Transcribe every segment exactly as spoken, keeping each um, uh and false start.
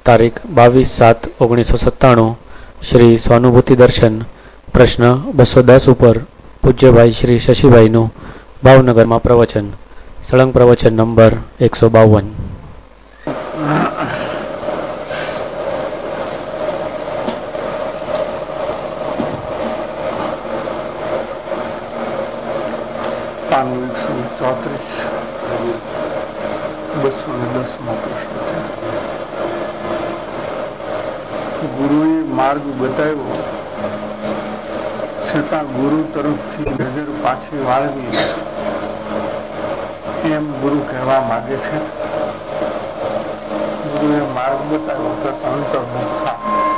તારીખ બાવીસ સાત ઓગણીસો સત્તાણું શ્રી સ્વાનુભૂતિ દર્શન પ્રશ્ન બસો દસ ઉપર પૂજ્યભાઈ શ્રી શશીભાઈનું ભાવનગરમાં પ્રવચન. સળંગ પ્રવચન નંબર એકસો બાવન. ચોત્રીસ બસો ને દસ મો પ્રશ્ન છે. ગુરુએ માર્ગ બતાવ્યો છતાં ગુરુ તરફથી નજર પાછી વાળવી એમ ગુરુ કહેવા માંગે છે. ગુરુએ માર્ગ બતાવ્યો કે અંતર્મુખ થા,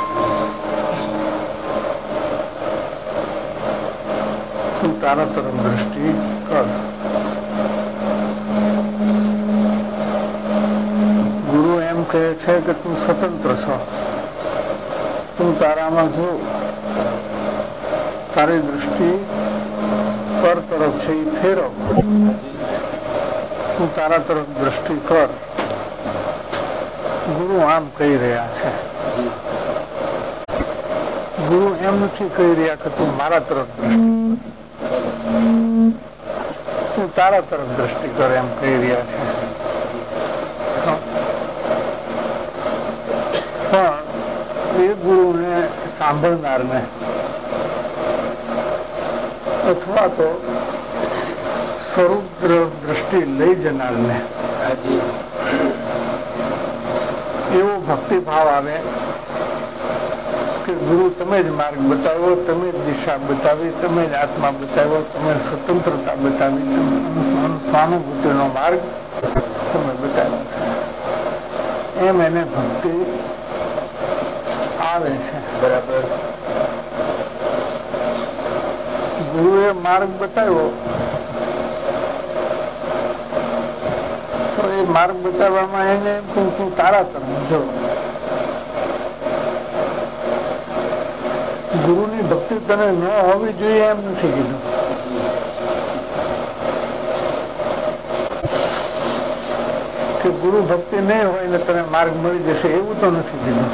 તું તારા તરફ દ્રષ્ટિ કર. ગુરુ એમ કહે છે કે તું સ્વતંત્ર છો, તું તારામાં જો તારી દ્રષ્ટિ પર તરફ છે એ ફેરવ, તું તારા તરફ દ્રષ્ટિ કર. ગુરુ આમ કહી રહ્યા છે. ગુરુ એમ નથી કહી રહ્યા કે તું મારા તરફ દ્રષ્ટિ તું તારા તરફ દ્રષ્ટિ કર એમ કહી રહ્યા છે. પણ એ ગુરુને સાંભળનારને અથવા તો સ્વરૂપ દ્રષ્ટિ લઈ જનારને એવો ભક્તિભાવ આવે કે ગુરુ તમે જ માર્ગ બતાવ્યો, તમે જ દિશા બતાવી, તમે જ આત્મા બતાવ્યો, તમે સ્વતંત્રતા બતાવી, સ્વાનુભૂતિનો માર્ગ તમે બતાવ્યો છે, એમ એને ભક્તિ આવે છે. બરાબર. ગુરુએ માર્ગ બતાવ્યો તો એ માર્ગ બતાવવામાં એને તું તારા તરફ જો. ગુરુની ભક્તિ તને ન હોવી જોઈએ એમ નથી કીધું. કે ગુરુ ભક્તિ નહીં હોય ને તને માર્ગ મળી જશે એવું તો નથી કીધું.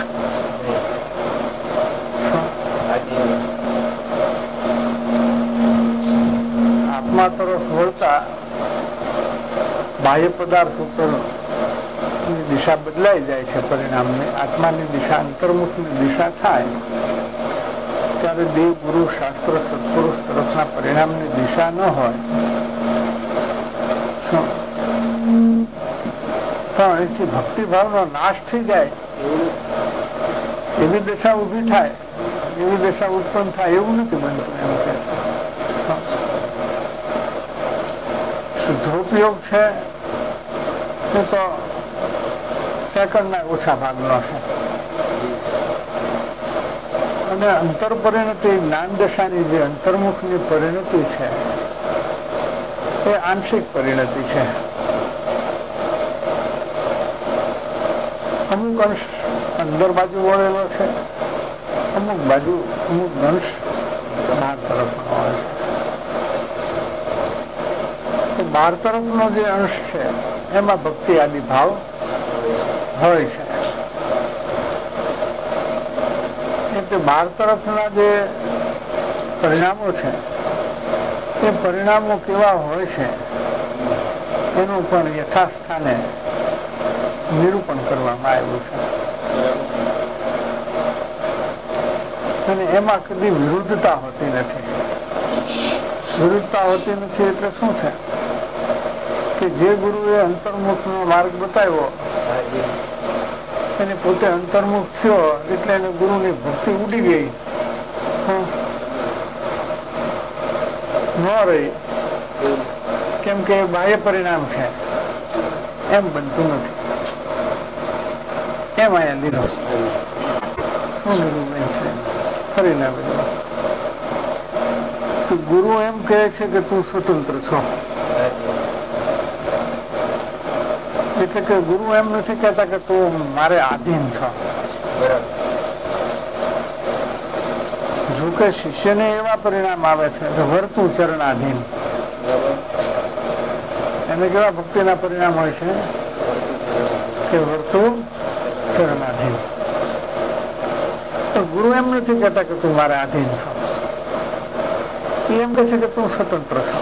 આત્મા તરફ વળતા બાહ્ય પદાર્થ ઉપર દિશા બદલાઈ જાય છે. પરિણામને આત્માની દિશા અંતર્મુખની દિશા થાય ત્યારે દેવ ગુરુ શાસ્ત્ર સત્પુરુષ તરફના પરિણામની દિશા ન હોય પણ એથી ભક્તિભાવનો નાશ થઈ જાય એવી દિશા ઉભી થાય, એવી દિશા ઉત્પન્ન થાય એવું નથી બનતું. એમ કે શુદ્ધોપયોગ છે એ તો સેકન્ડના ઓછા ભાગનો છે અને અંતર પરિણતિ જ્ઞાન દશાની જે અંતર્મુખની પરિણતિ છે એ આંશિક પરિણતિ છે. અમુક અંશ અંદર બાજુ વળેલો છે, અમુક બાજુ અમુક અંશ બહાર તરફનો હોય છે. તો બહાર તરફનો જે અંશ છે એમાં ભક્તિ આદિ ભાવ હોય છે. એટલે બહાર તરફના જે પરિણામો છે એ પરિણામો કેવા હોય છે એનું પણ યથાસ્થાને નિરૂપણ કરવામાં આવ્યું છે. અને એમાં કદી વિરુદ્ધતા હોતી નથી. વિરુદ્ધતા હોતી નથી એટલે શું છે કે જે ગુરુએ અંતર્મુખનો માર્ગ બતાવ્યો એને પોતે અંતર્મુખ થયો એટલે એને ગુરુની ભક્તિ ઉડી ગઈ, ન રહી, કેમ કે બાહ્ય પરિણામ છે એમ બનતું નથી. એમ અહીંયા લીધો શું લીધું બેન છે ફરી ના બધું. ગુરુ એમ કહે છે કે તું સ્વતંત્ર છો, એટલે કે ગુરુ એમ નથી કહેતા કે તું મારે આધીન છો. જો કે શિષ્યને એવા પરિણામ આવે છે કે વર્તું ચરણાધીન, એને કેવા ભક્તિના પરિણામ હોય છે કે વર્તું શરણાધીન. પણ ગુરુ એમ નથી કહેતા કે તું મારા આધીન છો, એમ કહે છે કે તું સ્વતંત્ર છો.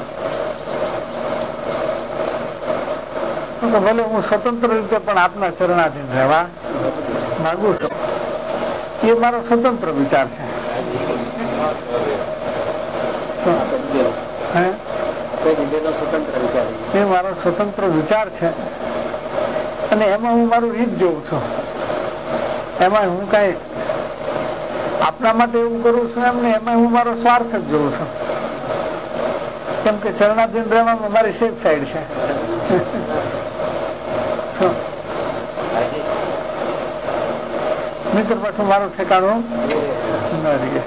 ભલે હું સ્વતંત્ર રીતે પણ આપના ચરણાધીન રહેવા માંગુ છું, એ મારો સ્વતંત્ર વિચાર છે. એ મારો સ્વતંત્ર વિચાર છે અને એમાં હું મારું હિત જોઉં છું. એમાં હું કઈ આપણા માટે એવું કરું છું એમ ને, એમાં હું મારો સ્વાર્થ જ જોઉં છું. કેમ કે ચરણાધીન રહેવામાં મારી સેફ સાઈડ છે. મિત્ર પાછું મારું ઠેકાણું ન રહે.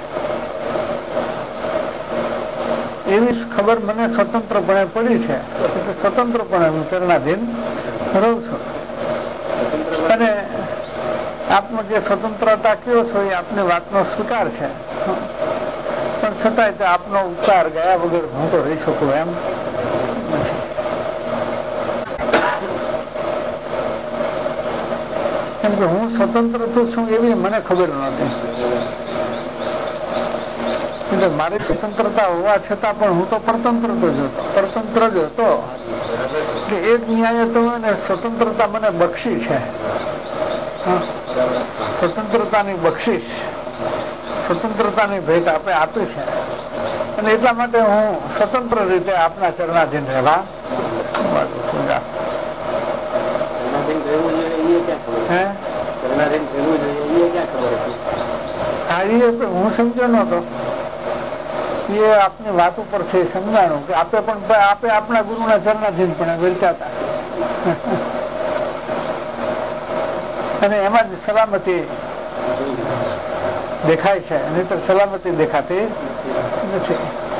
એવી ખબર મને સ્વતંત્રપણે પડી છે એટલે સ્વતંત્રપણે હું ચરણાધીન રહું છું. અને આપનો જે સ્વતંત્રતા કયો છો એ આપની વાતનો સ્વીકાર છે, પણ છતાંય તે આપનો ઉપકાર ગયા વગર હું તો રહી શકું એમ નથી. કેમ કે હું સ્વતંત્ર તો છું એવી મને ખબર નહોતી. એટલે મારી સ્વતંત્રતા હોવા છતાં પણ હું તો પરતંત્ર તો જ હતો, પરતંત્ર જ હતો. કે એક ન્યાય તો એને સ્વતંત્રતા મને બક્ષી છે, સ્વતંત્રતાની બક્ષિસ, સ્વતંત્રતાની ભેટ આપે આપી છે. અને એટલા માટે હું સ્વતંત્ર રીતે આપના ચરણાધીન રહેવા માંગુ છું. હું સમજો નતો, એ આપની વાત ઉપરથી સમજાણું કે આપે પણ આપે આપણા ગુરુના ચરણાધીન પણ વર્ત્યા હતા. અને એમાં જ સલામતી દેખાય છે, નહીતર સલામતી દેખાતી નથી.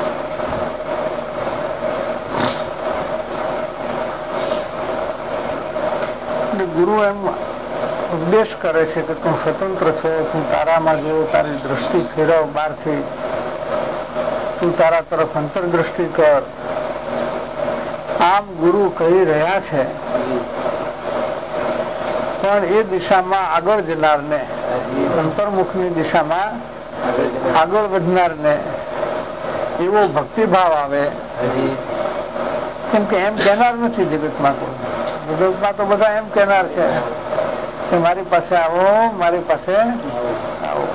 ગુરુ એમ ઉપદેશ કરે છે કે તું સ્વતંત્ર છો, તું તારામાં જેવો તારી દ્રષ્ટિ ફેરવ બહારથી, તું તારા તરફ અંતરદ્રષ્ટિ કર. આમ ગુરુ કહી રહ્યા છે, પણ એ દિશામાં આગળ જનારને, અંતર્મુખની દિશામાં આગળ વધનારને એવો ભક્તિભાવ આવે. કેમ કે એમ કહેનાર નથી જગતમાં કોઈ. જગતમાં તો બધા એમ કહેનાર છે કે મારી પાસે આવો, મારી પાસે આવો.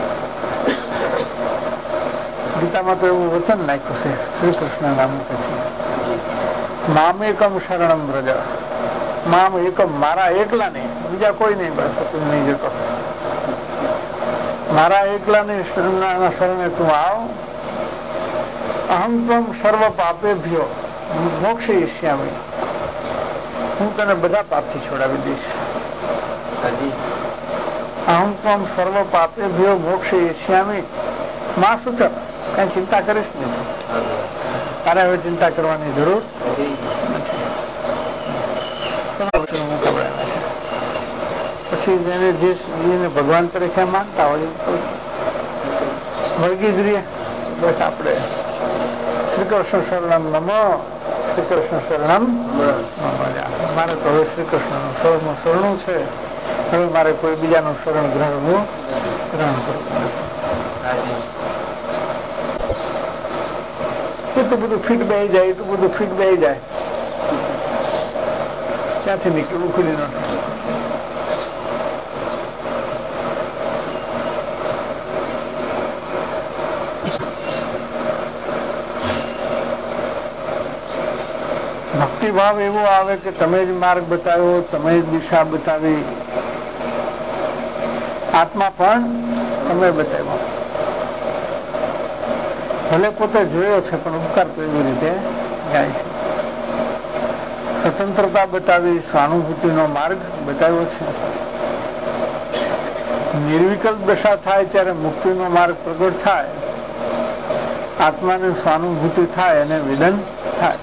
ગીતામાં તો એવું વચન નાખ્યું છે શ્રી કૃષ્ણ નામ પછી, મામ એકમ શરણમ વ્રજ. મામ એકમ, મારા એકલા નહીં, બીજા કોઈ નહીં, બસ તું નહીં જતો. મારા એકલાની શરણે તું આવ. અહમ ત્વમ સર્વ પાપેભ્યો મોક્ષયિષ્યામિ. હું તને બધા પાપથી છોડાવી દઈશ. અહમ ત્વમ સર્વ પાપેભ્યો મોક્ષયિષ્યામિ. માં શું છે, કઈ ચિંતા કરીશ નહીં. તારે હવે ચિંતા કરવાની જરૂર નથી. પછી જેને જે ભગવાન તરીકે માનતા હોય તો વળગી જ રહીએ. બસ આપણે શ્રી કૃષ્ણ શરણમ નમો, શ્રી કૃષ્ણ શરણમ. મારે તો હવે શ્રી કૃષ્ણનું શરણનું શરણું છે, હવે મારે કોઈ બીજાનું શરણ ગ્રહણનું ગ્રહણ કરવું નથી. એટલું બધું ફીટ બે જાય, એટલું બધું ફીટ બે જાય, ક્યાંથી નીકળવું ખુલી નથી. ભક્તિભાવ એવો આવે કે તમે જ માર્ગ બતાવ્યો, તમે જ દિશા બતાવી. આત્મા પણ તમે બતાવ્યો. ભલે પોતે જોયો છે પણ ઉપકાર તો એવી રીતે જાય છે. સ્વતંત્રતા બતાવી, સ્વાનુભૂતિનો માર્ગ બતાવ્યો છે. નિર્વિકલ્પ દશા થાય ત્યારે મુક્તિનો માર્ગ પ્રગટ થાય, આત્માની સ્વાનુભૂતિ થાય અને વિદન થાય.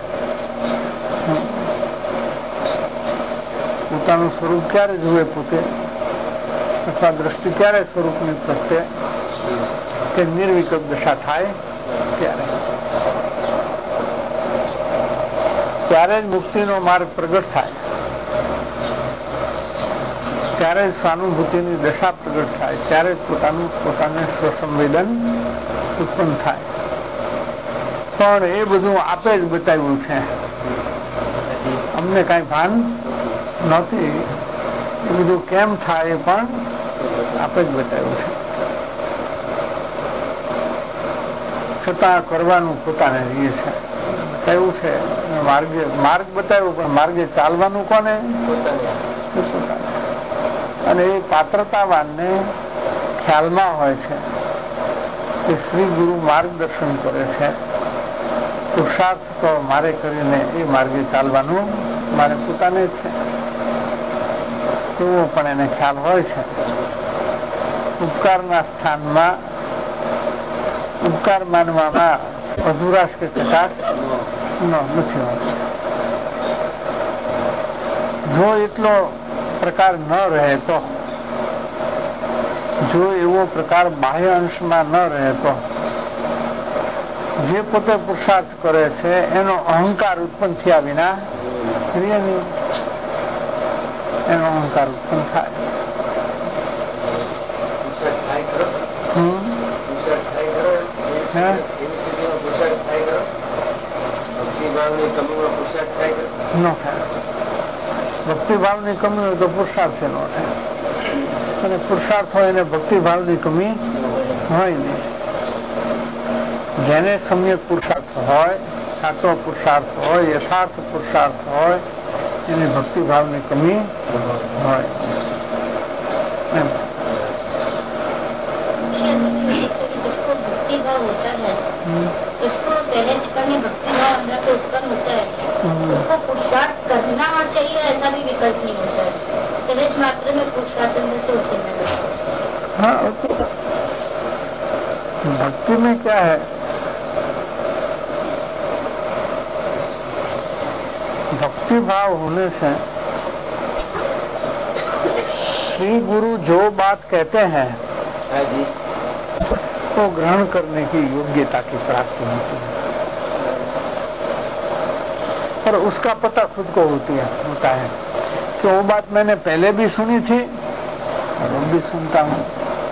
પોતાનું સ્વરૂપ ક્યારે જુએ પોતે, અથવા દ્રષ્ટિ ક્યારે સ્વરૂપની પ્રગટે, કે નિર્વિકલ્પ દશા થાય ત્યારે ત્યારે જ મુક્તિનો માર્ગ પ્રગટ થાય. ત્યારે જ સ્વાનુભૂતિની દશા પ્રગટ થાય, ત્યારે જ પોતાનું પોતાને સ્વસંવેદન ઉત્પન્ન થાય. પણ એ બધું આપે જ બતાવ્યું છે, અમને કઈ ભાન નહોતી. એ બધું કેમ થાય એ પણ આપે જ બતાવ્યું છે. છતાં કરવાનું પોતાને રહીએ છે, બતાવ્યું છે. માર્ગે માર્ગ બતાવ્યો, પણ માર્ગે ચાલવાનું કોને? પોતાને. અને એ પાત્રતાવાનને ખ્યાલમાં હોય છે કે શ્રી ગુરુ માર્ગદર્શન કરે છે. પુરુષાર્થ તો મારે કરીને એ માર્ગે ચાલવાનું મારે પોતાને જ છે, એવો પણ એને ખ્યાલ હોય છે. ઉપકારના સ્થાનમાં ઉપકાર માનવામાં અધુરાશ કે કટાશ નથી હોતો. જો એટલો પ્રકાર ન રહે તો, જો એવો પ્રકાર બાહ્ય અંશમાં ન રહે તો, જે પોતે પુરુષાર્થ કરે છે એનો અહંકાર ઉત્પન્ન થયા વિના એનો અહંકાર ઉત્પન્ન થાય. ન થાય. ભક્તિભાવની કમી હોય તો પુરુષાર્થ ન થાય, અને પુરુષાર્થ હોય એને ભક્તિભાવની કમી હોય નહીં. જેને સમ્યક પુરુષાર્થ હોય, સાચો પુરુષાર્થ હોય, યથાર્થ પુરુષાર્થ હોય, એને ભક્તિભાવની કમી હોય. भक्तिभाव होता है, उसको सहजपन में भक्तिभाव अंदर से उत्पन्न होता है, उसको पुरुषार्थ करना चाहिए ऐसा भी विकल्प नहीं होता है. सहज मात्र में पुरुषार्थ अंदर से उछलने लगता है. हाँ, भक्ति में क्या है, भक्ति भाव होने से श्री गुरु जो बात कहते हैं को ग्रहण करने की योग्यता की प्राप्ति होती है. पर उसका पता खुद को होती है होता है कि वो बात मैंने पहले भी सुनी थी और अब भी सुनता हूँ.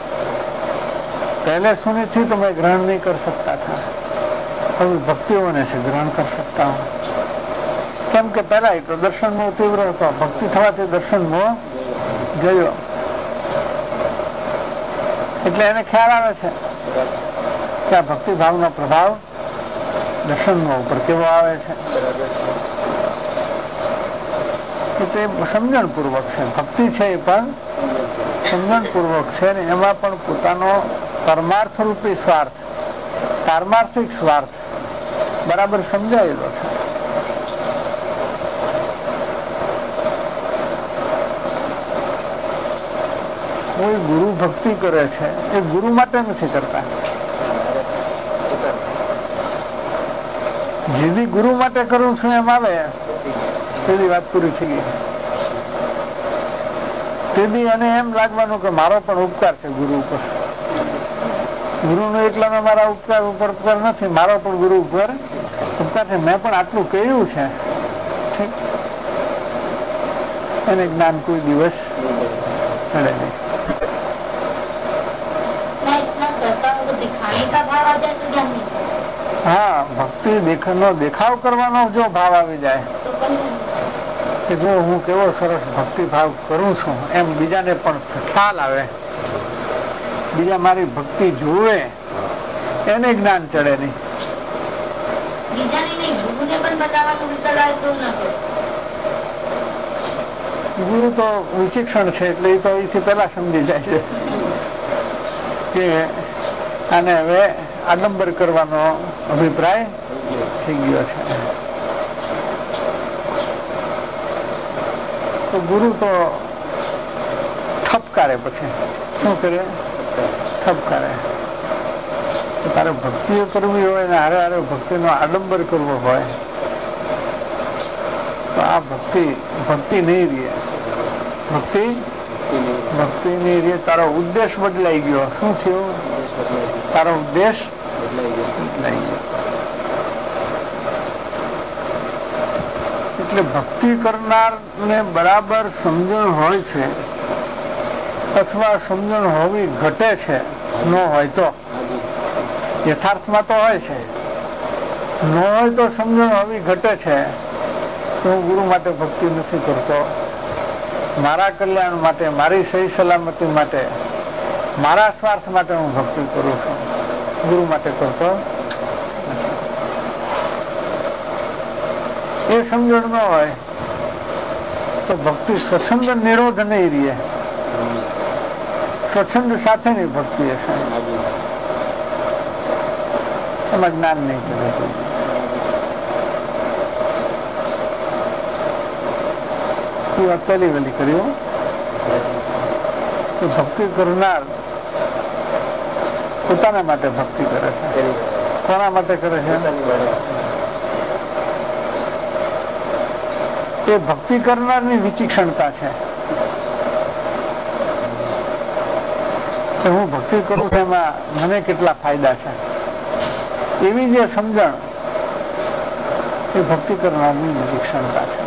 पहले सुनी थी तो मैं ग्रहण नहीं कर सकता था, अभी भक्ति होने से ग्रहण कर सकता हूँ. કેમ કે પહેલા તો દર્શન મોહ તીવ્ર હતો, ભક્તિ થવાથી દર્શન મોહ ગયો. એટલે એને ખ્યાલ આવે છે કે આ ભક્તિ ભાવનો પ્રભાવ દર્શન મોહ ઉપર કેવો આવે છે. તે સમજણ પૂર્વક છે. ભક્તિ છે એ પણ સમજણ પૂર્વક છે, ને એમાં પણ પોતાનો પરમાર્થ રૂપી સ્વાર્થ, પારમાર્થિક સ્વાર્થ બરાબર સમજાયેલો છે. કોઈ ગુરુ ભક્તિ કરે છે એ ગુરુ માટે નથી કરતા, જેથી ગુરુ માટે કરું છું એમ આવે તેની વાત પૂરી થઈ ગઈ. તેથી એને એમ લાગવાનું કે મારો પણ ઉપકાર છે ગુરુ ઉપર. ગુરુનો એટલામાં મારા ઉપકાર ઉપર ઉપકાર નથી, મારો પણ ગુરુ ઉપર ઉપકાર છે. મેં પણ આટલું કહ્યું છે, ઠીક. એને જ્ઞાન કોઈ દિવસ ચડે નહીં. હા, ભક્તિ દેખનો દેખાવ કરવાનો જો ભાવ આવી જાય કે જો હું કેવો સરસ ભક્તિ ભાવ કરું છું એમ બીજાને પણ ખ્યાલ આવે, બીજા મારી ભક્તિ જોવે, એને જ્ઞાન ચડે નહીં. ગુરુ તો વિચિક્ષણ છે એટલે એ તો એથી પેલા સમજી જાય છે કે આને હવે આડંબર કરવાનો અભિપ્રાય થઈ ગયો છે. તો ગુરુ તો ઠપકારે, પછી શું કરે? ઠપકારે. તારે ભક્તિઓ કરવી હોય ને હારે હારે ભક્તિનો આડંબર કરવો હોય તો આ ભક્તિ ભક્તિ નહીં રહે. ભક્તિ ભક્તિ નહીં રહે. તારો ઉદ્દેશ બદલાઈ ગયો. શું થયું? તારો ઉદ્દેશ બદલાઈ ગયો. એટલે ભક્તિ કરનાર ને બરાબર સમજણ હોય છે અથવા સમજણ હોવી ઘટે છે, ન હોય તો યથાર્થમાં તો હોય છે, ન હોય તો સમજણ હોવી ઘટે છે. હું ગુરુ માટે ભક્તિ નથી કરતો, મારા કલ્યાણ માટે, મારી સહી સલામતી માટે, મારા સ્વાર્થ માટે હું ભક્તિ કરું છું, ગુરુ માટે કરતો નથી. એ સમજણ ન હોય તો ભક્તિ સ્વચ્છંદ નિરોધ નહીં રહે, સ્વચ્છંદ સાથેની ભક્તિ હશે, એમાં જ્ઞાન નહીં ચલે. એ વાત પહેલી વહેલી કર્યું કે ભક્તિ કરનાર પોતાના માટે ભક્તિ કરે છે. કોના માટે કરે છે? એ ભક્તિ કરનારની વિચિક્ષણતા છે કે હું ભક્તિ કરું છું એમાં મને કેટલા ફાયદા છે, એવી જે સમજણ એ ભક્તિ કરનારની વિચિક્ષણતા છે.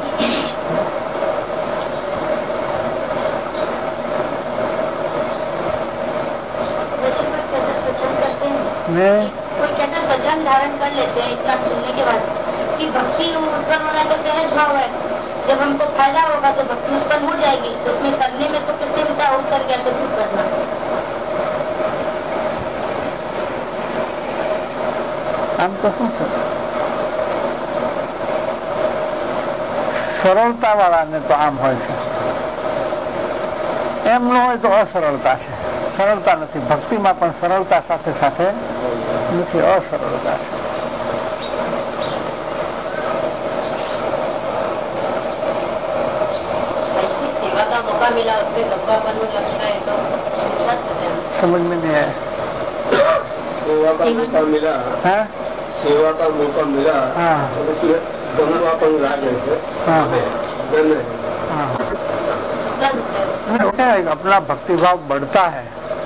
कोई कैसे स्वच्छंद धारण कर लेते हैं इतना सुनने के बाद कि भक्ति उत्पन्न होना तो सहज भाव है, जब हमको फायदा होगा तो भक्ति उत्पन्न हो जाएगी, तो उसमें करने में तो कृत्रिमता हो सर गया तो क्यों करना. આમ તો શું છે, સરળતા વાળાને તો આમ હોય છે, એમ ન હોય તો અસરળતા છે. સરળતા નથી ભક્તિમાં, પણ સરળતા સાથે સાથે નથી, અસરળતા છે. सेवा का मौका मिला उसमें गप्पापन लगता है तो समझ में नहीं आया. सेवा का मौका मिला, हाँ सेवा का मौका मिला, हाँ तो उसमें गंगापन लागे से हाँ गन हाँ क्या है, अपना भक्ति भाव बढ़ता है,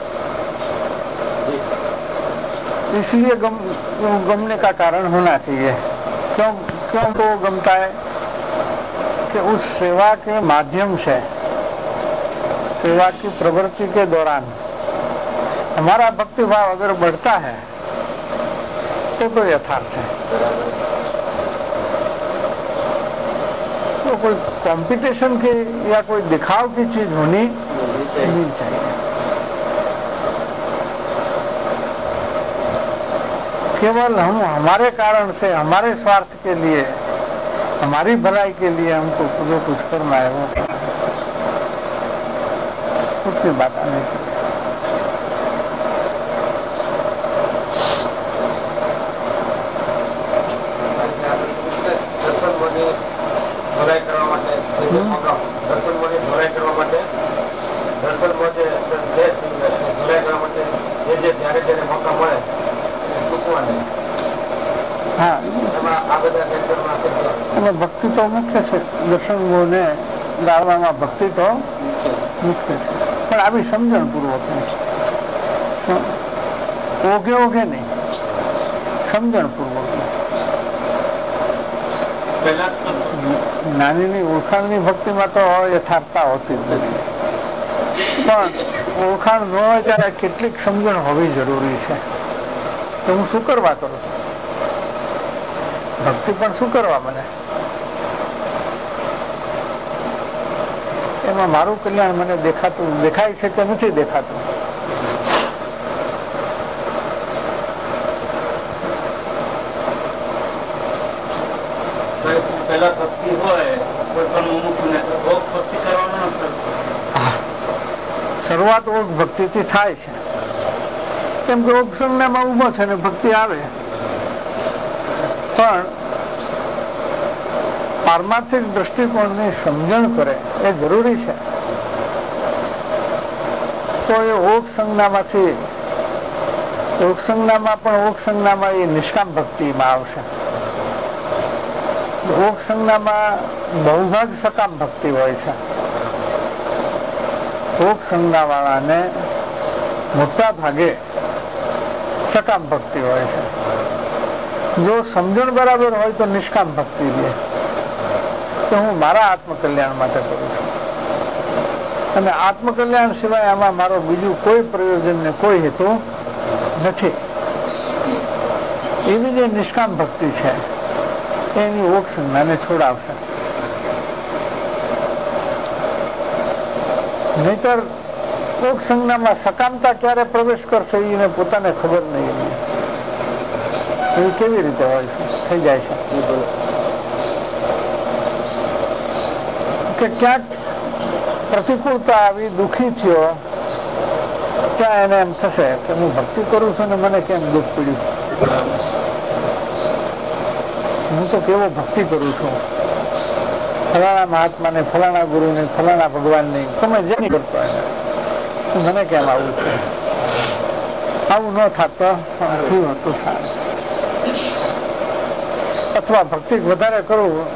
इसलिए गम गमने का कारण होना चाहिए. क्यों क्यों तो गमता है कि उस सेवा के माध्यम से, सेवा की प्रवृत्ति के दौरान हमारा भक्ति भाव अगर बढ़ता है तो तो यथार्थ है. तो कोई कंपटीशन की या कोई दिखाव की चीज होनी नहीं चाहिए. केवल हम हमारे कारण से, हमारे स्वार्थ के लिए, हमारी भलाई के लिए हमको जो कुछ करना है वो उतनी बात आनी चाहिए. ધોરાઈ કરવા માટે દર્શન માટે ધોરાઈ કરવા માટે દર્શન માટે ધોરાઈ કરવા માટે જે જે જ્યારે જ્યારે મોકા મળે ચૂકવા નહીં. હા, એમાં આ બધા ફેક્ટરમાં અને ભક્તિ તો મુખ્ય છે. દર્શનોને ગાળવામાં ભક્તિ તો મુખ્ય છે, પણ આવી સમજણ પૂર્વક ઓઘે ઓઘે નહીં, સમજણ પૂર્વક. નાનીની ઓળખાણની ભક્તિમાં તો યથાર્થતા હોતી જ નથી, પણ ઓળખાણ ન હોય ત્યારે કેટલીક સમજણ હોવી જરૂરી છે કે હું શું કરવા કરું છું. ભક્તિ પણ શું કરવા મને, એમાં મારું કલ્યાણ મને દેખાતું દેખાય છે કે નથી દેખાતું. પહેલા ભક્તિ હોય કોઈ પણ મુમુક્ષુને તો ભક્તિ કરવાનો શરૂઆત ઓગ ભક્તિથી થાય છે, કેમ કે ઓગ સંજ્ઞામાં ઉભો છે ને ભક્તિ આવે. પણ પારમાર્થિક દ્રષ્ટિકોણની સમજણ કરે એ જરૂરી છે, તો એ ઓગ સંજ્ઞામાંથી ઓગ સંજ્ઞામાં પણ ઓગ સંજ્ઞામાં એ નિષ્કામ ભક્તિમાં આવશે. ઓગ સંજ્ઞામાં બહુભાગ સકામ ભક્તિ હોય છે. ઓગ સંજ્ઞા વાળાને મોટા ભાગે સકામ ભક્તિ હોય છે. જો સમજણ બરાબર હોય તો નિષ્કામ ભક્તિ લે કે હું મારા આત્મકલ્યાણ માટે કરું છું. અને આત્મકલ્યાણ સિવાય આમાં મારો બીજું કોઈ પ્રયોજન ને કોઈ હેતુ નથી. એવી જે નિષ્કામ ભક્તિ છે એની ઓક સંજ્ઞાને છોડાવશે. નહીતર ઓક સંજ્ઞામાં સકામતા ક્યારે પ્રવેશ કરશે એને પોતાને ખબર નહીં. એ કેવી રીતે હોય છે, થઈ જાય છે કે ક્યાંક પ્રતિકૂળતા આવી, દુઃખી થયો, ત્યાં એને એમ થશે કે હું ભક્તિ કરું છું ને મને કેમ દુઃખ પડ્યું, હું તો કેવો ભક્તિ કરું છું, ફલાણા મહાત્માને, ફલાણા ગુરુને, ફલાણા ભગવાનને, તમે જે નહીં કરતો એને મને કેમ આવું છે. આવું ન થતો થયું હતું સારું. અથવા ભક્તિ વધારે કરવું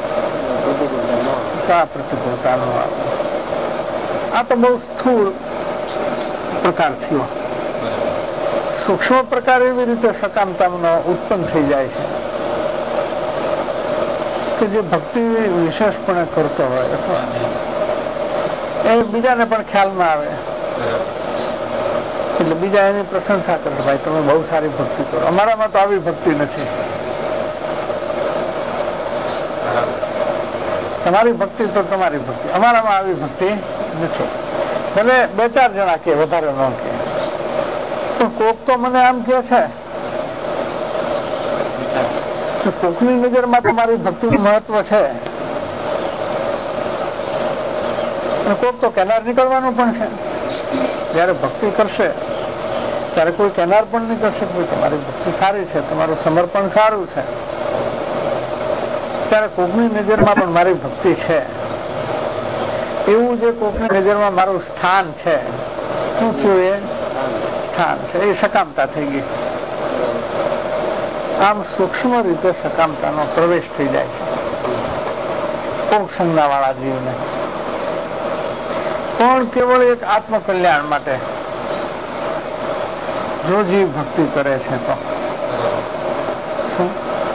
તો આ પ્રતિકૂળતા ન આવે. આ તો બહુ સ્થૂળ પ્રકાર થયો. સૂક્ષ્મ પ્રકાર એવી રીતે સકામતાનો ઉત્પન્ન થઈ જાય છે કે જે ભક્તિ વિશેષપણે કરતો હોય અથવા એ બીજાને પણ ખ્યાલમાં આવે એટલે બીજા એની પ્રશંસા કરે, ભાઈ તમે બહુ સારી ભક્તિ કરો, અમારામાં તો આવી ભક્તિ નથી, તમારી ભક્તિ તો તમારી ભક્તિ, અમારામાં આવી ભક્તિ નથી. ભલે બે ચાર જણા કે વધારે ન કે, પણ કોક તો મને આમ કે છે કે કોકની નજરમાં તમારી ભક્તિનું મહત્વ છે. અને કોક તો કેનાર નીકળવાનું પણ છે. જયારે ભક્તિ કરશે ત્યારે કોઈ કેનાર પણ નીકળશે, કોઈ તમારી ભક્તિ સારી છે, તમારું સમર્પણ સારું છે, ત્યારે કોકની નજરમાં પણ મારી ભક્તિ છે એવું જે કોકની નજરમાં મારું સ્થાન છે, શું થયું એ સ્થાન છે, એ સકામતા થઈ ગઈ. આમ સૂક્ષ્મ રીતે સકામતાનો પ્રવેશ થઈ જાય છે કોક સંજ્ઞા વાળા જીવને. પણ કેવળ એક આત્મકલ્યાણ માટે જો જીવ ભક્તિ કરે છે તો શું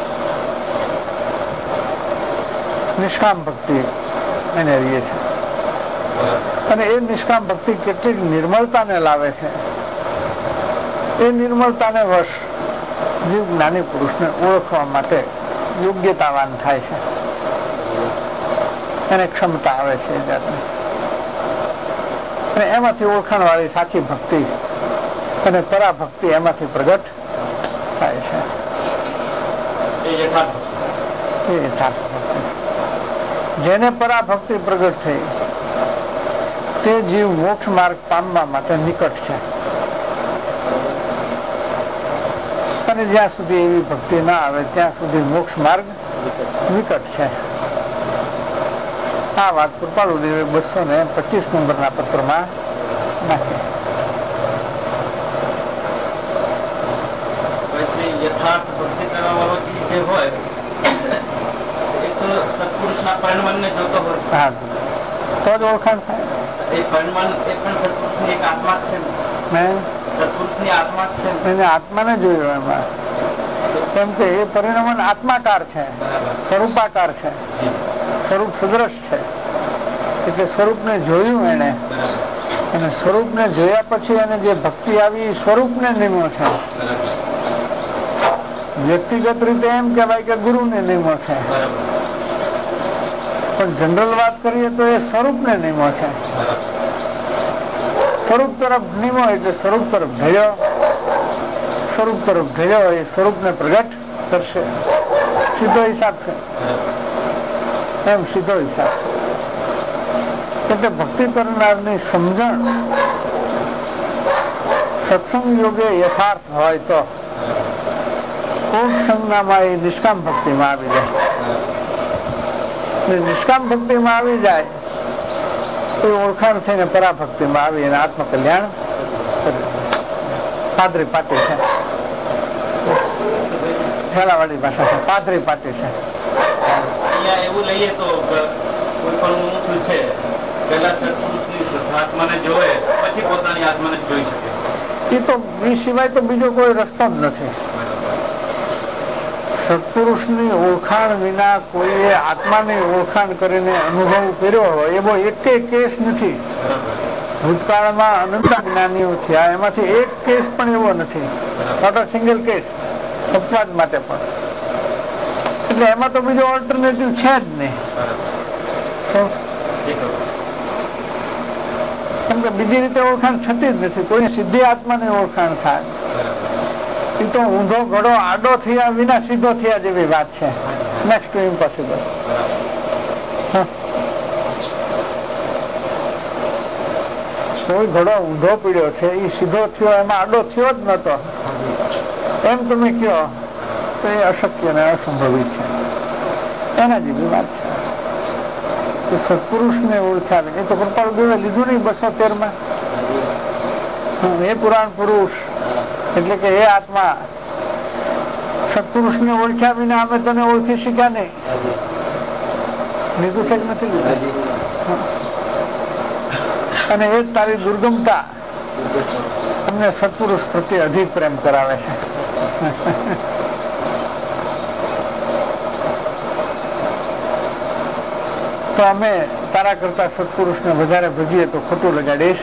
નિષ્કામ ભક્તિ એને રહીએ છે. અને એ નિષ્કામ ભક્તિ કેટલીક નિર્મળતાને લાવે છે. એ નિર્મળતાને વશ જીવ જ્ઞાની પુરુષને ઓળખવા માટે યોગ્યતાવાન થાય છે, એને ક્ષમતા આવે છે એ જાતની. અને એમાંથી ઓળખાણ વાળી સાચી ભક્તિ અને પરાભક્તિ એમાંથી પ્રગટ થાય છે. એ યથાર્થ ભક્તિ. જેને પરાભક્તિ પ્રગટ થઈ તે જીવ મોક્ષ માર્ગ પામવા માટે નિકટ છે. અને જ્યાં સુધી એવી ભક્તિ ના આવે ત્યાં સુધી મોક્ષ માર્ગ નિકટ છે. આ વાત કૃપાળુદેવે બસો ને પચીસ નંબરના પત્રમાં નાખી. પછી યથાર્થ ભક્તિ કરવા વાળો જે હોય એ તો સત્પુરુષના પરિણમનને જોતો હોય. હા, તો જ ઓળખાણ થાય. એ પરિણમન એ પણ સત્પુરુષની એક આત્મા જ છે ને, સત્પુરુષની આત્મા જ છે. એને આત્માને જોયો એમાં, કેમ કે એ પરિણમન આત્માકાર છે, સ્વરૂપાકાર છે, સ્વરૂપ સદ્રશ છે. એટલે સ્વરૂપને જોયું એને, અને સ્વરૂપને જોયા પછી એને જે ભક્તિ આવી સ્વરૂપને નિમો છે. વ્યક્તિગત રીતે એમ કહેવાય કે ગુરુને નિમો છે, પણ જનરલ વાત કરીએ તો એ સ્વરૂપને નિમો છે. સ્વરૂપ તરફ નિમો એટલે સ્વરૂપ તરફ ઢળ્યો, સ્વરૂપ તરફ ઢળ્યો એ સ્વરૂપને પ્રગટ કરશે. સીધો હિસાબ છે, એમ સીધો હિસાબ છે. એટલે ભક્તિ કરનારની સમજણ સત્સંગ યોગે યથાર્થ હોય તો કોક સંજ્ઞામાં એ નિષ્કામ ભક્તિમાં આવી જાય. નિષ્કામ ભક્તિમાં આવી જાય એ ઓળખાણ થઈને પરાભક્તિમાં આવી અને આત્મકલ્યાણ પાદરી પાટી છે, હેલાવાડી ભાષા છે, પાદરી પાટી છે. અહીંયા એવું લઈએ તો કોઈ પણ ઊંચું છે પેલા સત્પુરુષની આત્માને જોવે પછી પોતાની આત્માને જોઈ શકે. એ તો એ સિવાય તો બીજો કોઈ રસ્તો જ નથી. સત્પુરુષની ઓળખાણ વિના કોઈએ આત્માની ઓળખાણ કરીને અનુભવ કર્યો હોય એવો એકેય કેસ નથી. ભૂતકાળમાં અનંત જ્ઞાનીઓ થયા, એમાંથી એક કેસ પણ એવો નથી, નોટ અ સિંગલ કેસ, અપવાદ માટે પણ. એટલે એમાં તો બીજો ઓલ્ટરનેટિવ છે જ નહીં. કેમ કે બીજી રીતે ઓળખાણ થતી જ નથી. કોઈ સીધી આત્માની ઓળખાણ થાય એ તો ઊંધો ઘડો આડો થયા વિના સીધો થયા જેવી વાત છે. Next to impossible. કોઈ ઘડો ઊંધો પીડ્યો છે એ સીધો થયો, એમાં આડો થયો જ નતો એમ તમે કહો તો એ અશક્ય ને અસંભવિત છે. એના જેવી વાત છે. સત્પુરુષ ને ઓળખાવે એ તો કૃપાળુ દેવે લીધું નહીં બસો તેર માં. એ પુરાણ પુરુષ એટલે કે એ આત્મા સત્પુરુષ ને ઓળખ્યા વિના અમે તને ઓળખી શક્યા નહીં. લીધું છે કે નથી લીધું? અને એ તારી દુર્ગમતા અમને સત્પુરુષ પ્રત્યે અધિક પ્રેમ કરાવે છે. તો અમે તારા કરતા સત્પુરુષ ને વધારે ભજીએ તો ખોટું લગાડીશ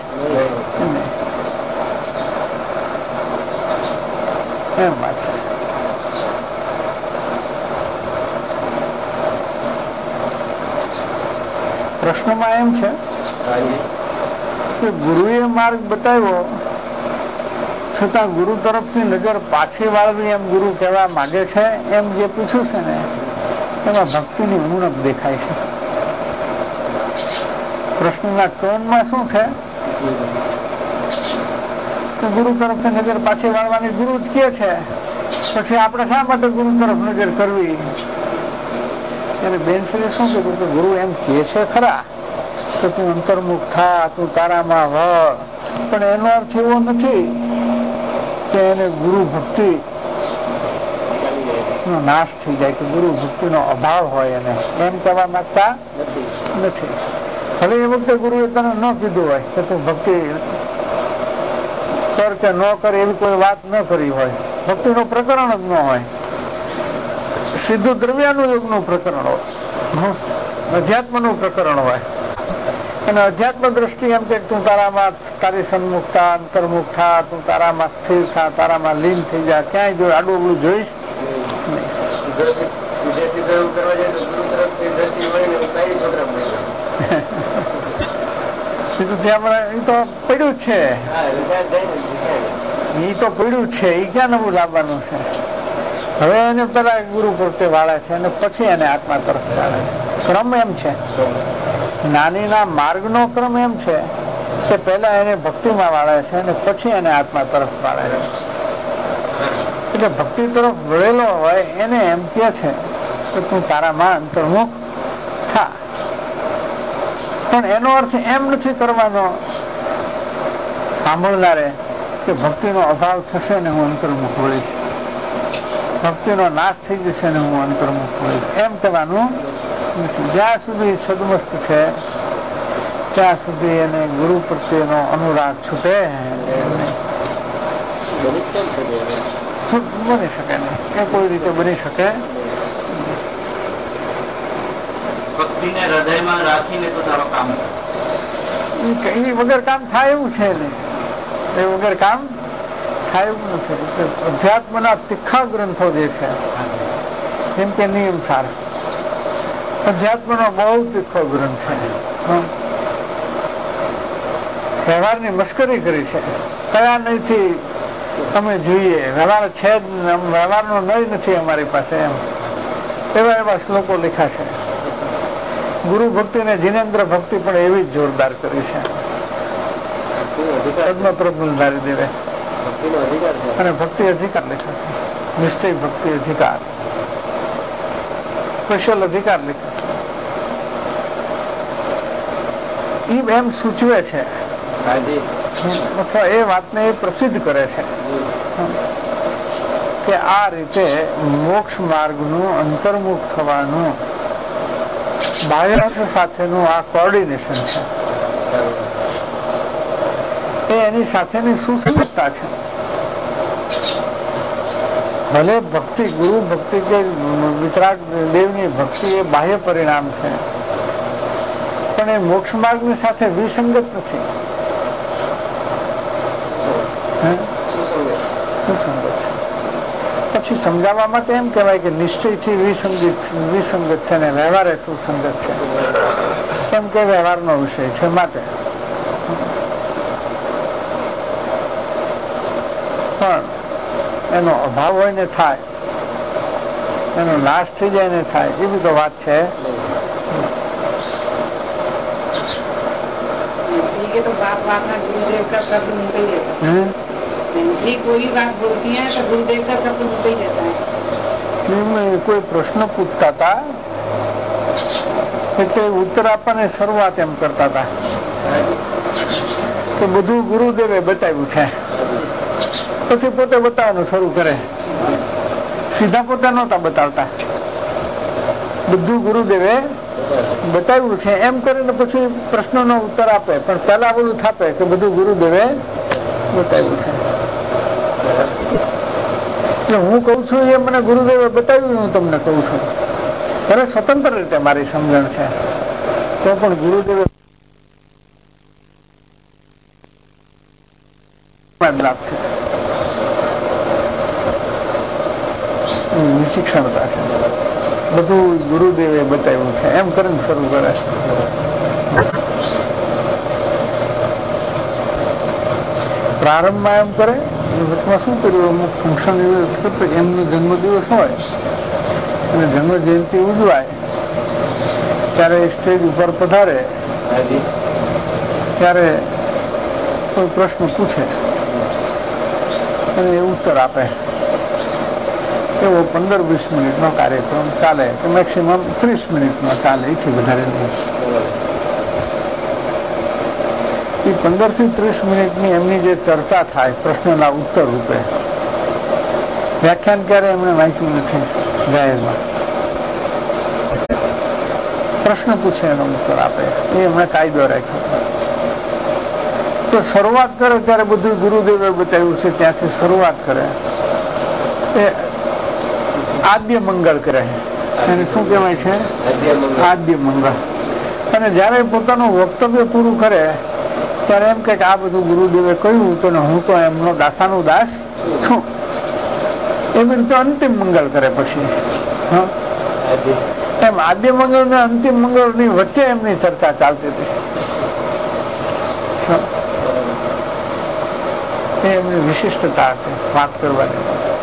એમ વાત છે. પ્રશ્નમાં એમ છે કે ગુરુએ માર્ગ બતાવ્યો છતાં ગુરુ તરફથી નજર પાછી વાળવી એમ ગુરુ કહેવા માંગે છે એમ જે પૂછ્યું છે ને એમાં ભક્તિની ઉણપ દેખાય છે. પ્રશ્નના ટોનમાં શું છે કે ગુરુ તરફથી નજર પાછી વાળવાની ગુરુ જ કે છે, પછી આપણે શા માટે ગુરુ તરફ નજર કરવી? ત્યારે બેનશ્રી શું કીધું કે ગુરુ એમ કે છે ખરા કે તું અંતર્મુખ થા, તું તારામાં વળ, પણ એનો અર્થ એવો નથી કે એને ગુરુ ભક્તિ નો નાશ થઈ જાય, કે ગુરુ ભક્તિ નો અભાવ હોય એને એમ કહેવા માંગતા નથી. હવે એ વખતે ગુરુએ તને ન કીધું હોય કે તું ભક્તિ કર કે ન કર એવી કોઈ વાત ન કરી હોય, ભક્તિ નું પ્રકરણ જ ન હોય, સીધું દ્રવ્યાનુયોગ નું પ્રકરણ હોય, અધ્યાત્મ નું પ્રકરણ હોય. અને અધ્યાત્મ દ્રષ્ટિ એમ કે તું તારામાં તારી સન્મુખતા, અંતર્મુખ થા, તું તારામાં સ્થિર થા, તારામાં લીન થઈ જા, ક્યાંય જો આડું અવળું જોઈશ પડ્યું છે એ તો પડ્યું છે એ ક્યાં નવું લાવવાનું છે? હવે એને પેલા ગુરુ પ્રત્યે વાળે છે અને પછી એને આત્મા તરફ વાળે છે. ક્રમ એમ છે, જ્ઞાનીના માર્ગનો ક્રમ એમ છે કે પહેલા એને ભક્તિમાં વાળે છે અને પછી એને આત્મા તરફ વાળે છે. એટલે ભક્તિ તરફ વળેલો હોય એને એમ કે છે કે તું તારામાં અંતર્મુખ થા, પણ એનો અર્થ એમ નથી કરવાનો સાંભળનારે કે ભક્તિનો અભાવ થશે ને હું અંતર્મુખ વળીશ, ભક્તિનો નાશ થઈ જશે ને હું અંતર્મુખ વળીશ, એમ કહેવાનું નથી. જ્યાં સુધી સદમસ્ત છે ત્યાં સુધી એને ગુરુ પ્રત્યેનો અનુરાગ છૂટે બની શકે નહીં, એ કોઈ રીતે બની શકે. ભક્તિને હૃદયમાં રાખીને તો તારો કામ એ વગર કામ થાય એવું છે નહીં, એ વગર કામ થાય એવું નથી. અધ્યાત્મના તીખા ગ્રંથો જે છે જેમ કે નિયમ સાર અધ્યાત્મનો બહુ તીખો ગ્રંથ છે. વ્યવહારની મશ્કરી કરી છે, કયા નહીંથી અમે જોઈએ, વ્યવહાર છે જ, વ્યવહારનો નય નથી અમારી પાસે, એમ એવા એવા શ્લોકો લખ્યા છે. ગુરુ ભક્તિ ને જીનેન્દ્ર ભક્તિ પણ એવી જ જોરદાર કરી છે. પદ્મપ્રભુધારી દેવે અને ભક્તિ અધિકાર લખ્યો છે, નિશ્ચય ભક્તિ અધિકાર, સ્પેશિયલ અધિકાર લખ્યો છે. એમ સૂચવે છે અથવા એ વાતને એ પ્રસિદ્ધ કરે છે કે આ રીતે મોક્ષ માર્ગનું અંતર્મુખ થવાનું બાહ્ય સાથેનું આ કોર્ડિનેશન છે, એ એની સાથેની સુસંગતતા છે. ભલે ભક્તિ ગુરુ ભક્તિ કે વિતરાગ દેવની ભક્તિ એ બાહ્ય પરિણામ છે, પણ એ મોક્ષ માર્ગની સાથે વિસંગત નથી. સુસંગત છે. પછી સમજાવવા માટે એમ કહેવાય કે નિશ્ચયથી વિસંગત વિસંગત છે ને વ્યવહારે સુસંગત છે, કેમ કે વ્યવહારનો વિષય છે માટે. પણ એનો અભાવ હોય ને થાય, એનો નાશ થઈ જાય ને થાય, એવી તો વાત છે. तो बाप बाप ना गुरुदेव का शब्द मुंह ही देता है, इसलिए कोई बात बोलती है तो गुरुदेव का शब्द मुंह ही देता है. કોઈ પ્રશ્ન પૂછતા હતા એટલે ઉત્તર આપવાની શરૂઆત એમ કરતા હતા કે બધું ગુરુદેવે બતાવ્યું છે, પછી પોતે બતાવવાનું શરૂ કરે. સીધા પોતે નહોતા બતાવતા, બધું ગુરુદેવે બતાવ્યું છે એમ કરીને પછી પ્રશ્નનો ઉત્તર આપે, પણ પહેલા બધું થાપે કે બધું ગુરુદેવે બતાવ્યું છે. એટલે હું કઉ છું એ મને ગુરુદેવે બતાવ્યું, હું તમને કઉ છું. ભલે સ્વતંત્ર રીતે મારી સમજણ છે તો પણ ગુરુદેવે લાભ છે, વિશિક્ષણતા છે. બધું ગુરુદેવે બતાવ્યું છે એમ કરીને શરૂ કરે. પ્રારંભમાં એમ કરે, વચમાં શું કર્યું, અમુક ફંક્શન એમનો જન્મદિવસ હોય અને જન્મ જયંતિ ઉજવાય ત્યારે સ્ટેજ ઉપર પધારે ત્યારે કોઈ પ્રશ્ન પૂછે અને એ ઉત્તર આપે. એવો પંદર વીસ મિનિટનો કાર્યક્રમ ચાલે કે મેક્સિમમ ત્રીસ મિનિટનો ચાલે, એથી વધારે નહીં. એ પંદર થી ત્રીસ મિનિટની એમની જે ચર્ચા થાય પ્રશ્નના ઉત્તર રૂપે, વ્યાખ્યાન ક્યારે એમણે વાંચ્યું નથી જાહેરમાં. પ્રશ્ન પૂછે એનો ઉત્તર આપે, એ એમણે કાયદો રાખ્યો. તો શરૂઆત કરે ત્યારે બધું ગુરુદેવે બતાવ્યું છે ત્યાંથી શરૂઆત કરે. એ આદ્ય મંગળ કરે, એને શું કહેવાય છે? આદ્ય મંગળ. અને જયારે પોતાનું વક્તવ્ય પૂરું કરે ત્યારે એમ કે આ બધું ગુરુદેવે કહ્યું તો ને હું તો એમનો દાસાનું દાસ છું, એવી રીતે અંતિમ મંગળ કરે. પછી એમ આદ્ય મંગળ ને અંતિમ મંગળ ની વચ્ચે એમની ચર્ચા ચાલતી હતી. એ એમની વિશિષ્ટતા હતી વાત કરવાની.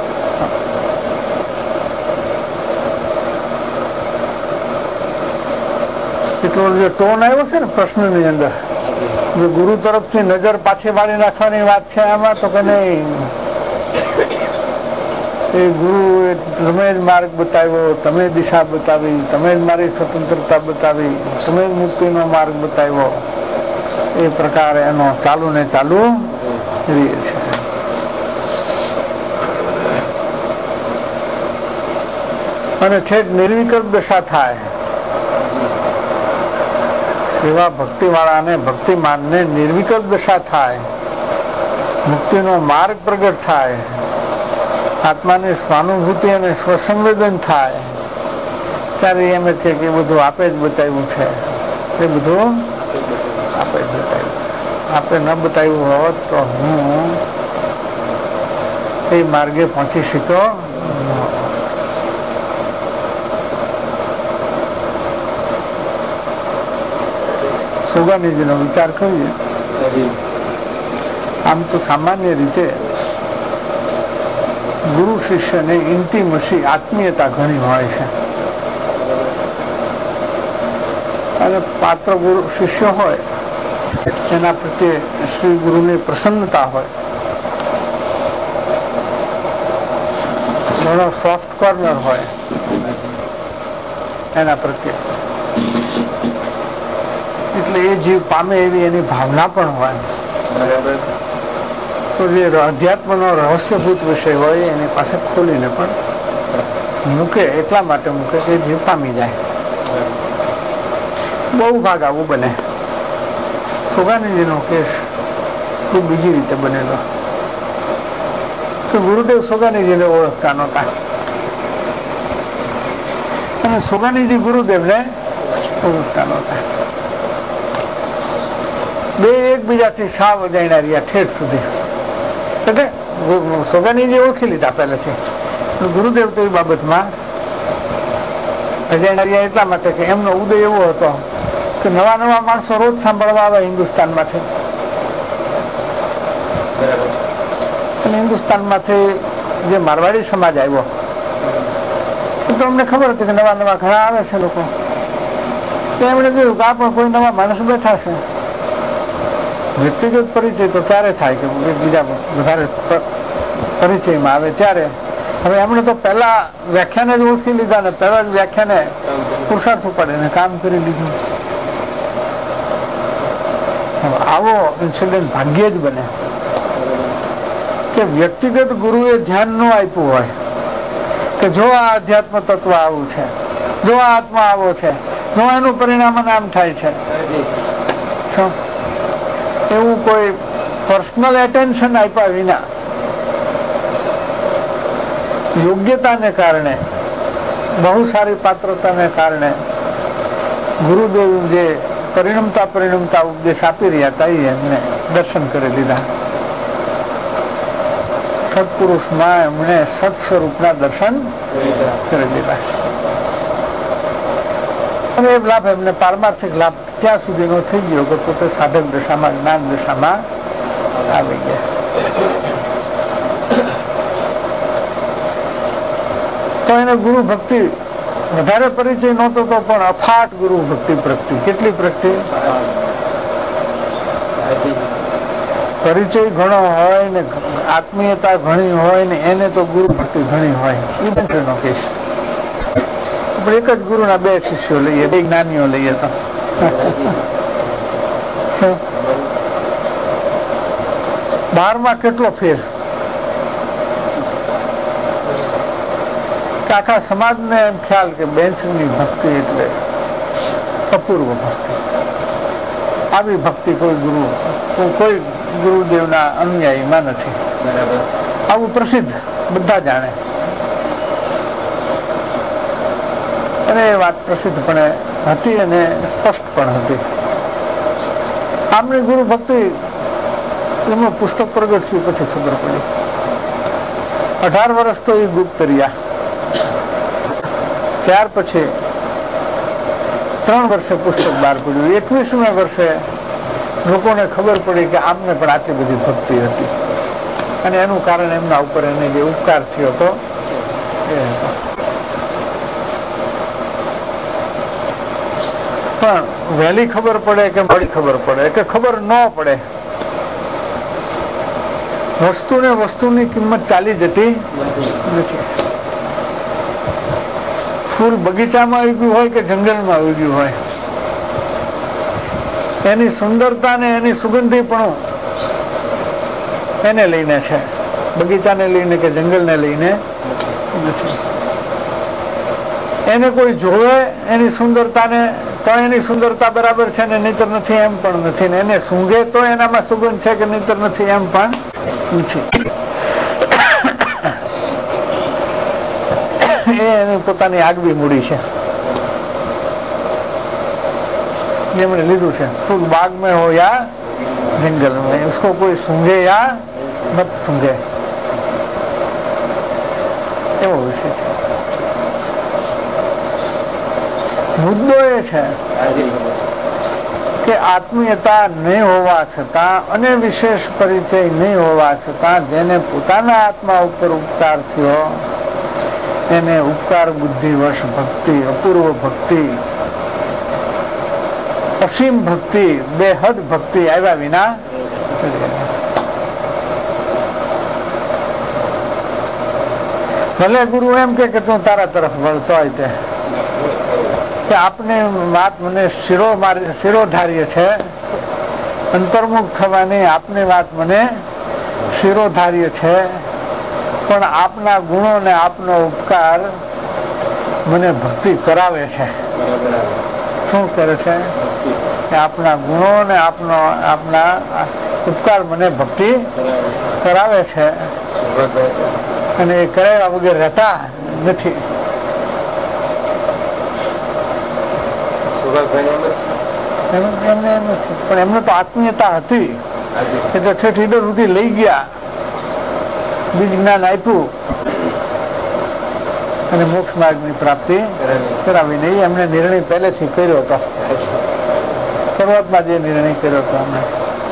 એટલો જે ટોન આવ્યો છે ને પ્રશ્નની અંદર, જો ગુરુ તરફથી નજર પાછી વાળી નાખવાની વાત છે આમાં, તો કે નહીં, એ ગુરુ તમે જ માર્ગ બતાવ્યો, તમે દિશા બતાવી, તમે જ મારી સ્વતંત્રતા બતાવી, તમે જ મુક્તિનો માર્ગ બતાવ્યો, એ પ્રકારે એનો ચાલુ ને ચાલુ રહે છે. અને છેક નિર્વિકલ્પ દશા થાય એવા ભક્તિવાળાને, ભક્તિમાનને નિર્વિકલ્પ દશા થાય, મુક્તિનો માર્ગ પ્રગટ થાય, આત્માની સ્વાનુભૂતિ અને સ્વસંવેદન થાય, ત્યારે એમ છે કે એ બધું આપે જ બતાવ્યું છે. એ બધું આપે જ બતાવ્યું. આપે ન બતાવ્યું હોત તો હું એ માર્ગે પહોંચી શક્યો. સોગાનીજીનો વિચાર કરીએ, આમ તો સામાન્ય રીતે ગુરુ શિષ્યને ઇન્ટિમસી, આત્મીયતા ઘણી હોય છે. અને પાત્ર ગુરુ શિષ્ય હોય એના પ્રત્યે શ્રી ગુરુની પ્રસન્નતા હોય, ઘણો સોફ્ટ કોર્નર હોય એના પ્રત્યે, એટલે એ જીવ પામે એવી એની ભાવના પણ હોય. તો જે અધ્યાત્મનો રહસ્યભૂત વિષય હોય એની પાસે ખોલીને પણ મૂકે, એટલા માટે મૂકે કે જીવ પામી જાય. બહુ ભાગ આવું બને. સોગાનીજીનો કેસ ખૂબ બીજી રીતે બનેલો. કે ગુરુદેવ સોગાનીજીને ઓળખતા નહોતા અને સોગાનીજી ગુરુદેવને ઓળખતા નહોતા. બે એકબીજાથી સાવ અજાણ્યા રહ્યા ઠેઠ સુધી. એટલે સોગાનીજી ઓળખી લીધા પહેલેથી, ગુરુદેવ તો એ બાબતમાં અજાણ્યા રહ્યા એટલા માટે કે એમનો ઉદય એવો હતો કે નવા નવા માણસો રોજ સાંભળવા આવે હિન્દુસ્તાનમાંથી. અને હિન્દુસ્તાનમાંથી જે મારવાડી સમાજ આવ્યો તો અમને ખબર હતી કે નવા નવા ઘણા આવે છે લોકો. તો એમણે કહ્યું કે આ પણ કોઈ નવા માણસ બેઠા છે. વ્યક્તિગત પરિચય તો ક્યારે થાય કે બીજા વધારે પરિચયમાં આવે ત્યારે. હવે એમણે તો પહેલા વ્યાખ્યાને જ ઓળખી લીધા ને પહેલા જ વ્યાખ્યાને પુરુષાર્થ ઉપાડીને કામ કરી લીધું. આવો ઇન્સિડન્ટ ભાગ્યે જ બને કે વ્યક્તિગત ગુરુએ ધ્યાન ન આપ્યું હોય કે જો આ અધ્યાત્મ તત્વ આવું છે, જો આ આત્મા આવો છે, જો એનું પરિણામ આમ થાય છે, એવું કોઈ પર્સનલ એટેન્શન આપ્યા વિના યોગ્યતાને કારણે, બહુ સારી પાત્રતાને કારણે ગુરુદેવ જે પરિણમતા પરિણમતા ઉપદેશ આપી રહ્યા હતા એ એમને દર્શન કરી લીધા. સત્પુરુષમાં એમણે સત સ્વરૂપના દર્શન કરી લીધા. અને એ લાભ એમને પારમાર્થિક લાભ ત્યાં સુધીનો થઈ ગયો કે પોતે સાધક દશામાં, જ્ઞાન દશામાં આવી ગયા. તો એને ગુરુ ભક્તિ વધારે પરિચય નહોતો તો પણ અફાટ ગુરુ ભક્તિ પ્રગટી. કેટલી પ્રગટી? પરિચય ઘણો હોય ને આત્મીયતા ઘણી હોય ને એને તો ગુરુ ભક્તિ ઘણી હોય. એ બંનેનો કેસ. આપણે એક જ ગુરુના બે શિષ્યો લઈએ, બે જ્ઞાનીઓ લઈએ તો બારમાં કેટલો ફેર કે આખા સમાજને એમ ખ્યાલ કે બેન્સની ભક્તિ એટલે અપૂર્વ ભક્તિ. આવી ભક્તિ કોઈ ગુરુ કોઈ ગુરુદેવના અનુયાયીમાં નથી. આવું પ્રસિદ્ધ બધા જાણે. અને એ વાત પ્રસિદ્ધપણે હતી અને સ્પષ્ટ પણ હતી. આમની ગુરુ ભક્તિ એમાં પુસ્તક પ્રગટ થયું પછી ખબર પડી. અઢાર વર્ષ તો એ ગુપ્ત રહ્યા. ત્યાર પછી ત્રણ વર્ષે પુસ્તક બહાર પડ્યું. એકવીસમે વર્ષે લોકોને ખબર પડી કે આમને પણ આટલી બધી ભક્તિ હતી અને એનું કારણ એમના ઉપર એને જે ઉપકાર થયો હતો એ હતો. પણ વહેલી ખબર પડે કે મોડી ખબર પડે કે ખબર ન પડે, વસ્તુને વસ્તુની કિંમત ચાલી જતી નથી. ફૂલ બગીચામાં ઉગ્યું હોય કે જંગલમાં ઉગ્યું હોય, એની સુંદરતા ને એની સુગંધીપણું એને લઈને છે, બગીચાને લઈને કે જંગલને લઈને નથી. એને કોઈ જોવે એની સુંદરતાને તો એની સુંદરતા બરાબર છે ને નહીતર નથી એમ પણ નથી, ને એને સૂંઘે તો એનામાં સુગંધ છે કે નહીતર નથી એમ પણ નથી. એ એની પોતાની આગવી મૂડી છે જેમણે લીધું છે. ફૂલ बाग में हो या जंगल में, उसको कोई सूंघे या मत सूंघे, એવો વિષય છે. મુદ્દો એ છે કે આત્મીયતા નહીં હોવા છતાં અને વિશેષ પરિચય નહીં હોવા છતાં જેને પોતાના આત્મા ઉપર ઉપકાર થયો એને ઉપકાર બુદ્ધિવશ ભક્તિ, અપૂર્વ ભક્તિ, અસીમ ભક્તિ, બેહદ ભક્તિ આવ્યા વિના ભલે ગુરુ એમ કે તું તારા તરફ વળતો હોય તે કે આપને વાત મને શિરો મારી શિરોધાર્ય છે, અંતર્મુખ થવાની આપની વાત મને શિરોધાર્ય છે, પણ આપના ગુણો ને આપનો ઉપકાર મને ભક્તિ કરાવે છે. શું કરે છે કે આપના ગુણો ને આપનો આપના ઉપકાર મને ભક્તિ કરાવે છે અને એ કરાવ્યા વગર રહેતા નથી. એમને એમ નથી, પણ એમને તો આત્મીયતા હતી એટલે ઠેઠ ઈડર સુધી લઈ ગયા, બીજ જ્ઞાન આપ્યું અને મોક્ષ માર્ગની પ્રાપ્તિ કરાવીને એમને નિર્ણય પહેલેથી કર્યો હતો. શરૂઆતમાં જે નિર્ણય કર્યો હતો અમને.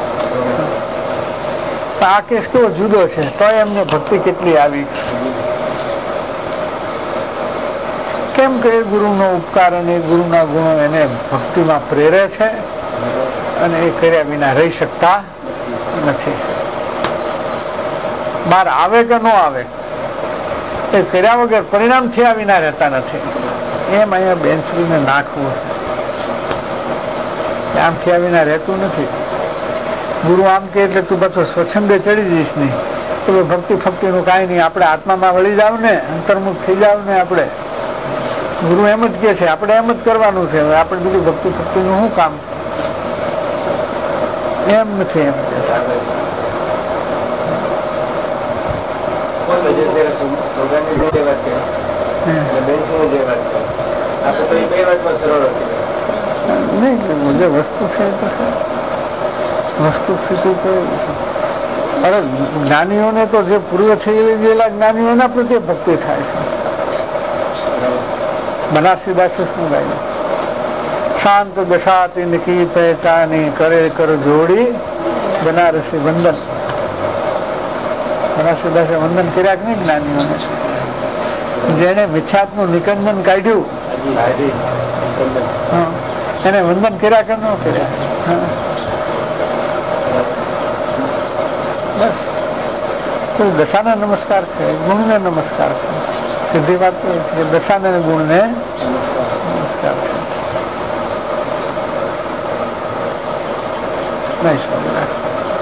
આ કેસ કેવો જુદો છે, તો એમને ભક્તિ કેટલી આવી. કેમ કે ગુરુનો ઉપકાર અને ગુરુના ગુણો એને ભક્તિમાં પ્રેરે છે અને એ કર્યા વિના રહી શકતા નથી. બહાર આવે કે ન આવે, એ કર્યા વગર પરિણામ થયા વિના રહેતા નથી. એમ અહીંયા બેનશ્રીને નાખવું છે, આમ થયા વિના રહેતું નથી. ગુરુ આમ કે એટલે તું પાછો સ્વચ્છંદે ચડી જઈશ નહીં, કે ભક્તિ ભક્તિનું કાંઈ નહીં, આપણે આત્મામાં વળી જાવ ને, અંતર્મુખ થઈ જાવ ને. આપણે ગુરુ એમ જ કે છે, આપણે એમ જ કરવાનું છે. હવે આપણે બીજું ભક્તિ ભક્તિનું શું કામ? એમ નથી. એમ કે છે નહીં, જે વસ્તુ છે એ તો છે, વસ્તુ સ્થિતિ તો છે. અરે જ્ઞાનીઓને તો જે પૂર્વ થઈ ગયેલા જ્ઞાનીઓના પ્રત્યે ભક્તિ થાય છે. બનારસીદાસે શું ગાયું? શાંત દશાતી નિકી પહેચાની કરે કર જોડી બનારસી વંદન. બનારસીદાસે વંદન કર્યા કે નહીં જ્ઞાનીઓને? જેને મિથ્યાત્મનું નિકંદન કાઢ્યું એને વંદન કર્યા કે ન કર્યા? બસ કોઈ દશાને નમસ્કાર છે, ગુણને નમસ્કાર છે. સીધી વાત તો એ છે કે દશાને ગુણને નમસ્કાર છે. નહીં સ્વામિનારાયણ.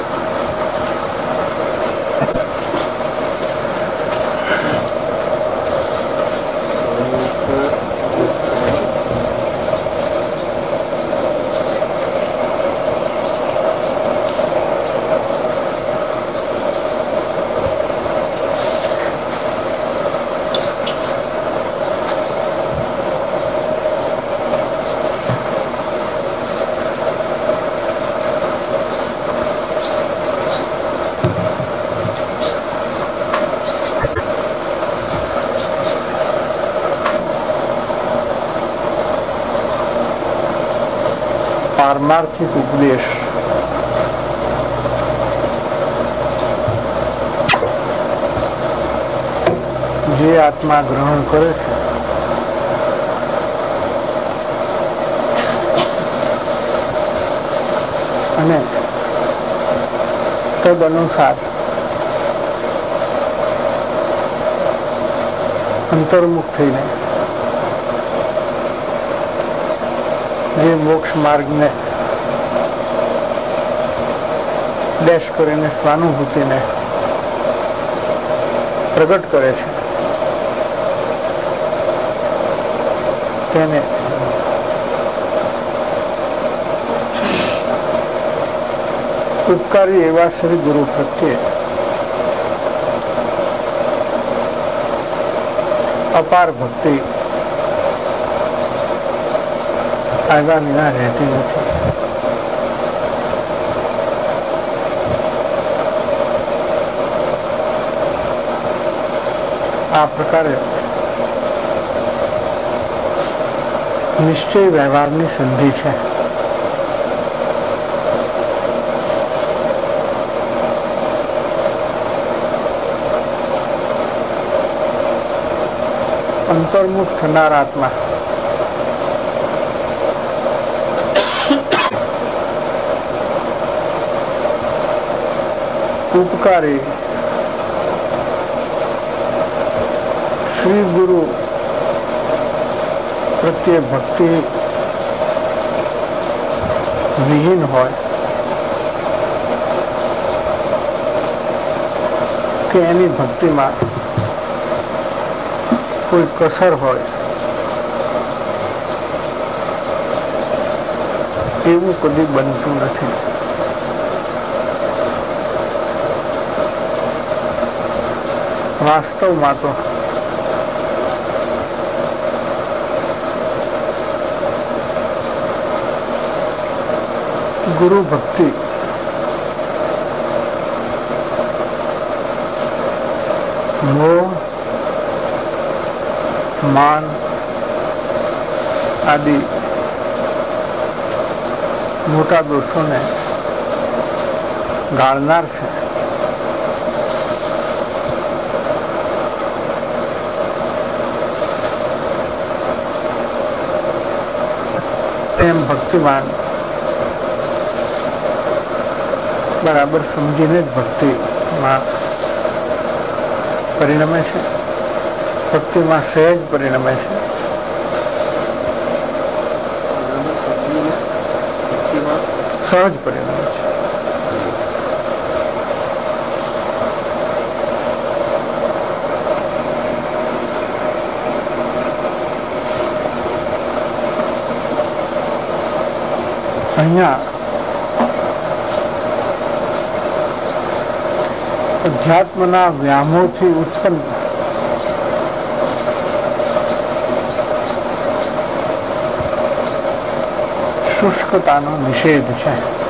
પારમાર્થિક ઉપદેશ જે આત્મા ગ્રહણ કરે છે અને તદ અનુસાર અંતર્મુખ થઈને જે મોક્ષ માર્ગને ડેશ કરીને સ્વાનુભૂતિને પ્રગટ કરે છે તેને ઉપકારી એવા શ્રી ગુરુ પ્રત્યે અપાર ભક્તિ આગામી ના રહેતી નથી. આ પ્રકારે નિશ્ચય વ્યવહારની સંધિ છે. અંતર્મુખ થનાર આત્મા ઉપકારી શ્રી ગુરુ પ્રત્યે ભક્તિ વિહીન હોય કે એની ભક્તિમાં કોઈ કસર હોય એવું કદી બનતું નથી. વાસ્તવમાં તો ગુરુ ભક્તિ મોહ માન આદિ મોટા દોષોને ગાળનાર છે. એમ ભક્તિમાન બરાબર સમજીને જ ભક્તિમાં પરિણમે છે. ભક્તિમાં સહેજ પરિણમે છે. સહજ પરિણમે છે. અહીંયા અધ્યાત્મના વ્યામોથી ઉત્પન્ન શુષ્કતાનો નિષેધ છે.